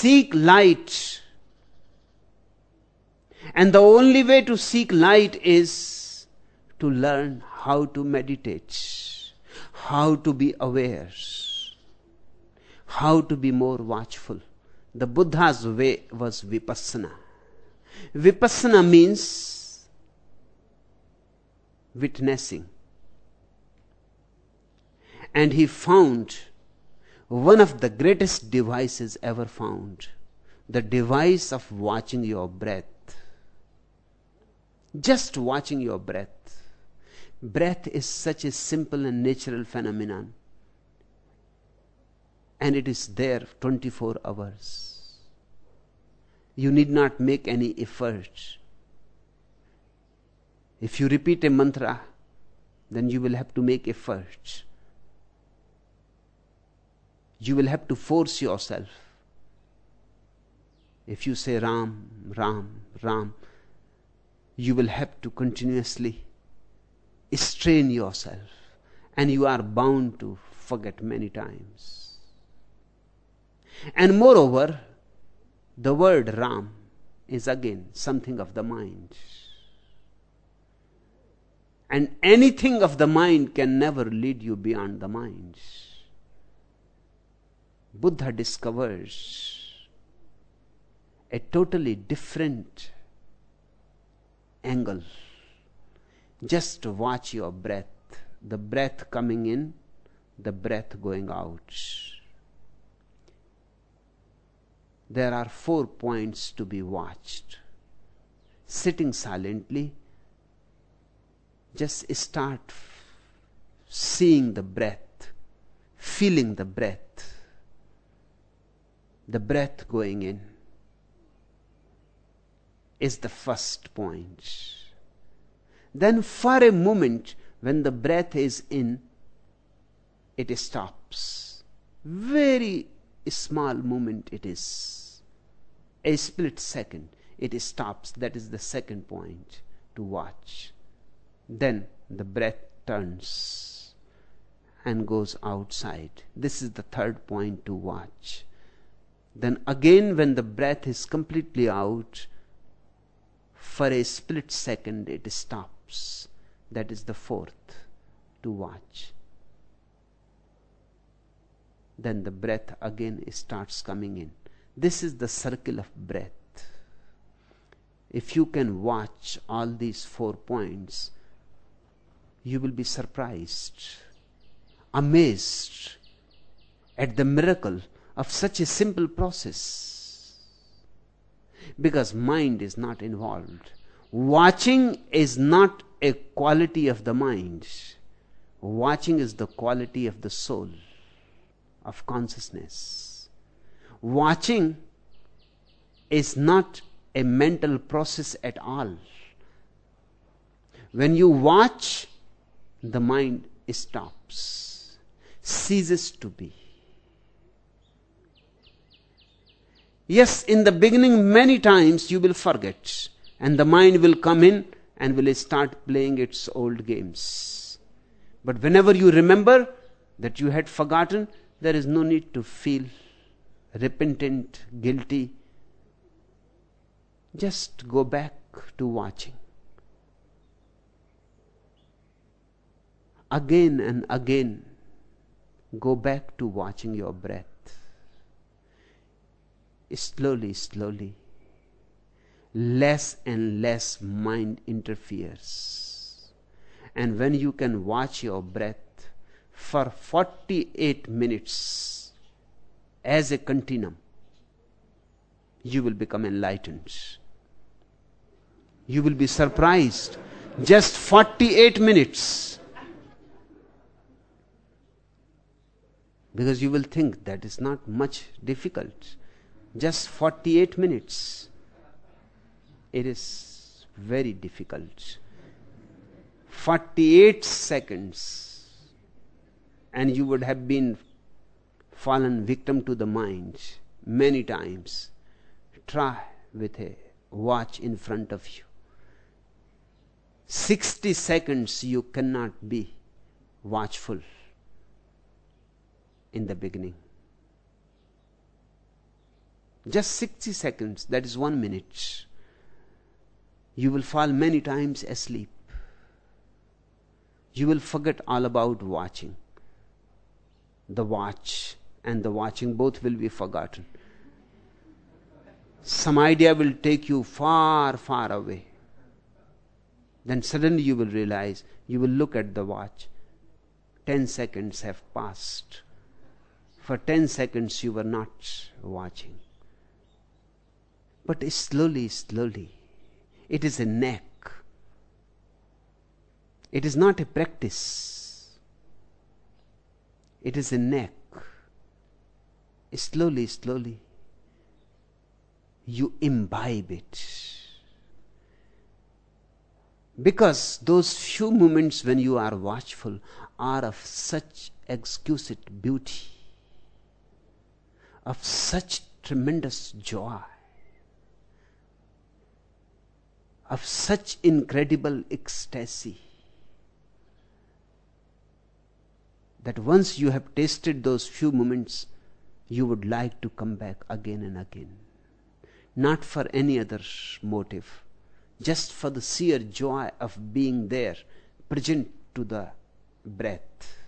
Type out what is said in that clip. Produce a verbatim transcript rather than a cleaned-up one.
seek light. And the only way to seek light is to learn how to meditate, how to be aware, how to be more watchful. The Buddha's way was vipassana. Vipassana means witnessing. And he found one of the greatest devices ever found, the device of watching your breath. Just watching your breath. Breath is such a simple and natural phenomenon, and it is there twenty-four hours. You need not make any effort. If you repeat a mantra, then you will have to make effort. You will have to force yourself. If you say Ram, Ram, Ram, you will have to continuously strain yourself, and you are bound to forget many times. And moreover, the word Ram is again something of the mind. And anything of the mind can never lead you beyond the mind. Buddha discovers a totally different angle. Just watch your breath. The breath coming in, the breath going out. There are four points to be watched. Sitting silently, just start seeing the breath, feeling the breath. The breath going in is the first point. Then for a moment, when the breath is in, it stops. Very small moment it is. A split second, it stops. That is the second point to watch. Then the breath turns and goes outside. This is the third point to watch. Then again, when the breath is completely out, for a split second it stops. That is the fourth to watch. Then the breath again starts coming in. This is the circle of breath. If you can watch all these four points, you will be surprised, amazed at the miracle of such a simple process. Because mind is not involved. Watching is not a quality of the mind. Watching is the quality of the soul, of consciousness. Watching is not a mental process at all. When you watch, the mind stops, ceases to be. Yes, in the beginning, many times you will forget, and the mind will come in and will start playing its old games. But whenever you remember that you had forgotten, there is no need to feel repentant, guilty. Just go back to watching. Again and again, go back to watching your breath. Slowly, slowly, less and less mind interferes. And when you can watch your breath for forty-eight minutes as a continuum, you will become enlightened. You will be surprised. Just forty-eight minutes. Because you will think that is not much difficult. Just forty-eight minutes. It is very difficult. forty-eight seconds, and you would have been fallen victim to the mind many times. Try with a watch in front of you. sixty seconds you cannot be watchful in the beginning. Just sixty seconds, that is one minute. You will fall many times asleep. You will forget all about watching. The watch and the watching both will be forgotten. Some idea will take you far, far away. Then suddenly you will realize, you will look at the watch. Ten seconds have passed. For ten seconds you were not watching. But slowly, slowly, it is a knack. It is not a practice. It is a knack. Slowly, slowly, you imbibe it. Because those few moments when you are watchful are of such exquisite beauty, of such tremendous joy, of such incredible ecstasy, that once you have tasted those few moments, you would like to come back again and again. Not for any other motive, just for the sheer joy of being there, present to the breath.